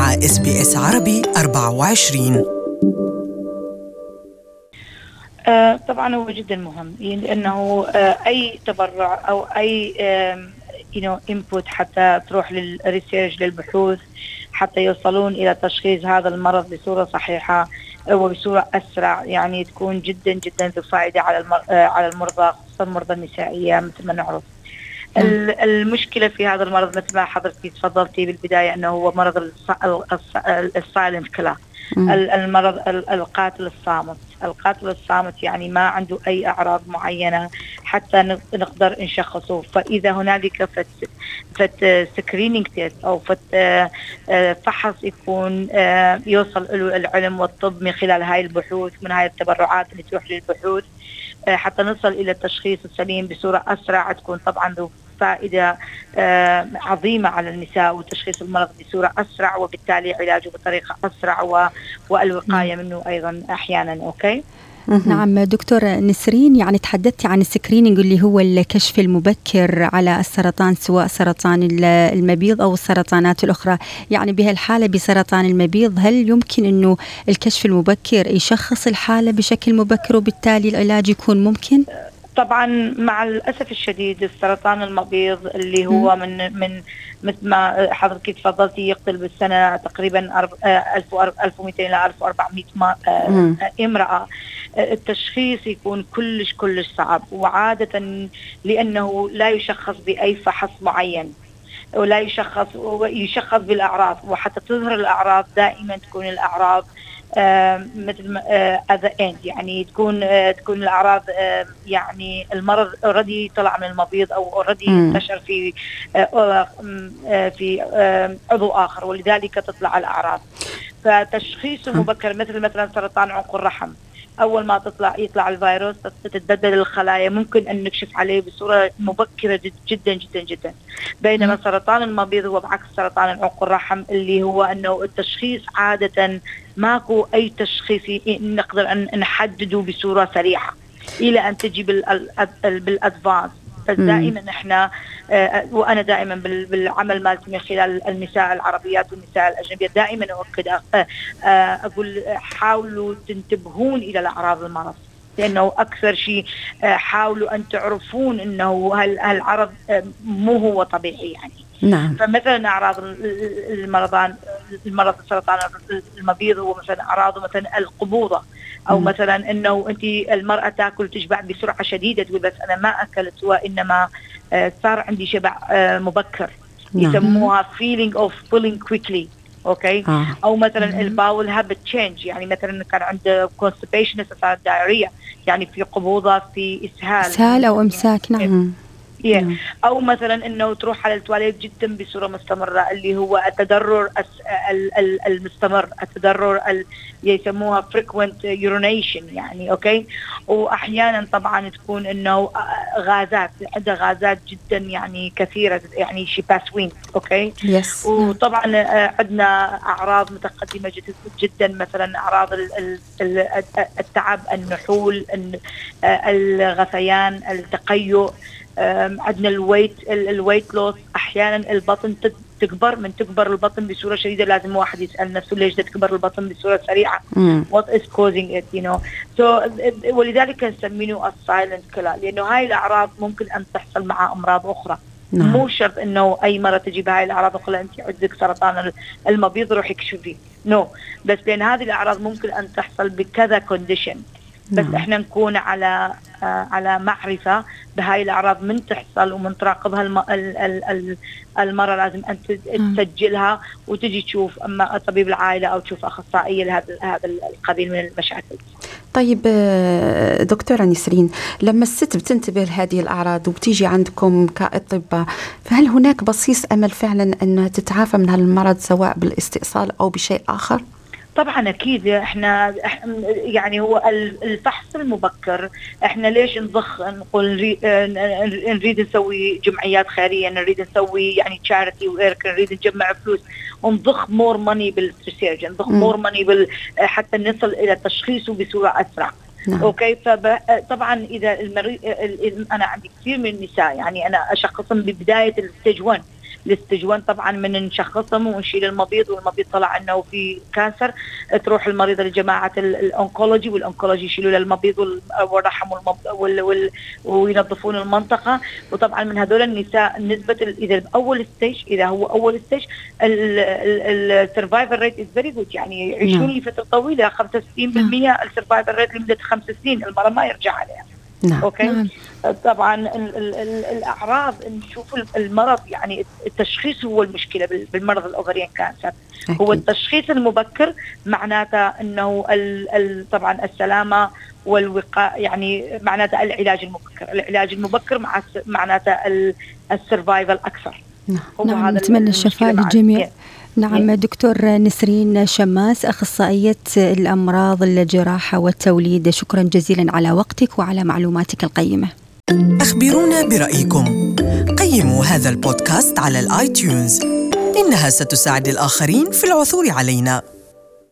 مع SBS عربي 24. طبعا هو جدا مهم لأنه أي تبرع أو أي input حتى تروح للريسيرش للبحوث حتى يوصلون إلى تشخيص هذا المرض بصورة صحيحة وبصورة أسرع، يعني تكون جدا جدا ذو فائدة على المرضى، خصوصا المرضى النسائية مثل ما نعرف. المشكلة في هذا المرض مثل ما حضرتك تفضلتي بالبداية أنه هو مرض السايلنت كيلر، المرض القاتل الصامت، يعني ما عنده أي أعراض معينة حتى نقدر نشخصه. فإذا هنالك سكرينينج تيست أو فحص يكون يوصل له العلم والطب من خلال هاي البحوث، من هاي التبرعات اللي تروح للبحوث حتى نصل إلى التشخيص السليم بصورة أسرع، تكون طبعا ذو فائدة عظيمة على النساء وتشخيص المرض بصورة أسرع وبالتالي علاجه بطريقة أسرع والوقاية منه أيضا أحيانا. أوكي. نعم دكتور نسرين، يعني تحدثتي عن السكرينينج اللي هو الكشف المبكر على السرطان، سواء سرطان المبيض أو السرطانات الأخرى. يعني بهالحالة بسرطان المبيض هل يمكن أنه الكشف المبكر يشخص الحالة بشكل مبكر وبالتالي العلاج يكون ممكن؟ طبعا مع الأسف الشديد السرطان المبيض اللي هو من مثل ما حضرتك تفضلتي يقتل بالسنة تقريبا 1200 إلى 1400 امرأة. التشخيص يكون كلش صعب، وعادة لأنه لا يشخص بأي فحص معين ولا يشخص بالأعراض، وحتى تظهر الأعراض دائما تكون الأعراض مثل هذا يعني تكون الأعراض يعني المرض اوريدي طلع من المبيض أو اوريدي انتشر في عضو آخر، ولذلك تطلع الأعراض. فتشخيص مبكر مثلا سرطان عنق الرحم، أول ما يطلع الفيروس تتبدل الخلايا، ممكن أن نكشف عليه بصورة مبكرة جدا جدا جدا. بينما سرطان المبيض هو بعكس سرطان عنق الرحم اللي هو أنه التشخيص عادة ماكو أي تشخيص نقدر أن نحدده بصورة سريعة إلى أن تجي بالأدفانس. دائما احنا وانا دائما بالعمل مالتي من خلال النساء العربيات والنساء الاجنبيات دائما اؤكد اقول حاولوا تنتبهون الى الاعراض المرض، لانه اكثر شيء حاولوا ان تعرفون انه هالعرض مو هو طبيعي يعني. نعم. فمثلا اعراض المرض السرطان المبيض هو مثلا اعراضه مثلا القبوضه، او مثلا انه انت المراه تاكل تشبع بسرعه شديده، تقول بس انا ما اكلت وانما صار عندي شبع مبكر، يسموها feeling of pulling quickly. اوكي. او مثلا الباول هابت تشينج، يعني مثلا كان عنده constipation صار دايريا، يعني في قبوضه في اسهال او امساك. نعم. أو مثلا أنه تروح على التواليت جدا بصورة مستمرة، اللي هو التضرر المستمر، التضرر يسموها frequent urination يعني. أوكي. وأحيانا طبعا تكون أنه غازات، عندها غازات جدا يعني كثيرة، يعني she pass wind. أوكي. وطبعا عندنا أعراض متقدمة جدا، مثلا أعراض التعب، النحول، الغثيان، التقيؤ. عندنا الويت لوس، احيانا البطن تكبر البطن بصوره شديده، لازم واحد يسال نفسه ليش تكبر البطن بصوره سريعه. what is causing it ولذلك نسميه السايلنت كيلر، لانه هاي الاعراض ممكن ان تحصل مع امراض اخرى. مو شرط انه اي مره تجي بهاي الاعراض وقال انت عندك سرطان المبيض روحي اكشفي، بس لان هذه الاعراض ممكن ان تحصل بكذا كونديشن. بس احنا نكون على معرفة بهاي الأعراض من تحصل ومن تراقبها المرة، لازم أن تسجلها وتجي تشوف أما طبيب العائلة أو تشوف أخصائية لهذا القبيل من المشاكل. طيب دكتورة نسرين، لما الست بتنتبه لهذه الأعراض وبتيجي عندكم كأطباء، فهل هناك بصيص أمل فعلا أنها تتعافى من هذا المرض سواء بالاستئصال أو بشيء آخر؟ طبعا اكيد احنا يعني هو الفحص المبكر، احنا ليش نقول نريد نسوي جمعيات خيريه، نريد نسوي يعني تشاريتي وإيرك، نريد نجمع فلوس ونضخ مور ماني بالريسيرش، نضخ مور ماني حتى نصل الى تشخيصه بصوره اسرع. اوكي. فطبعا اذا المريض، انا عندي كثير من النساء يعني انا اشخصهم ببدايه الستيج 1، الستيج 1 طبعا من نشخصهم ونشيل المبيض والمبيض طلع انه في كانسر، تروح المريضه لجماعه الأونكولوجي، والأونكولوجي يشيلوا للمبيض والرحم وينظفون المنطقه. وطبعا من هذول النساء نسبه اذا اول ستيج، اذا هو اول ستيج السرفايفل ريت از فيري جود، يعني يعيشون لفتره طويله 65% السرفايفل ريت لمده 5 سنين المرض ما يرجع عليها. اوكي. طبعا الاعراض نشوف المرض، يعني التشخيص هو المشكله بالمرض الاوفريان كانسر. هو التشخيص المبكر معناته انه طبعا السلامه والوقاء، يعني معناته العلاج المبكر معناته السرفايفل اكثر. نعم، نتمنى الشفاء للجميع. نعم، دكتور نسرين شماس، أخصائية الأمراض الجراحة والتوليد، شكرا جزيلا على وقتك وعلى معلوماتك القيمة. أخبرونا برأيكم، قيموا هذا البودكاست على الآيتيونز، إنها ستساعد الآخرين في العثور علينا.